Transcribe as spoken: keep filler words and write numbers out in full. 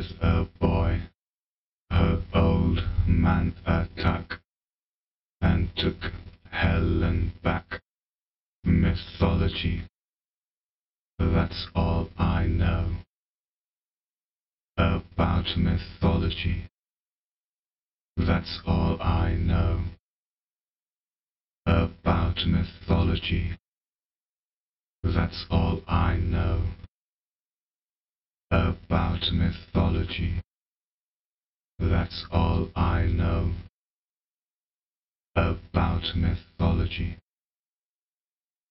was a boy, her old man attacked and took Helen back. Mythology. That's all I know about mythology. That's all I know about mythology. That's all I know about mythology. That's all I know about mythology.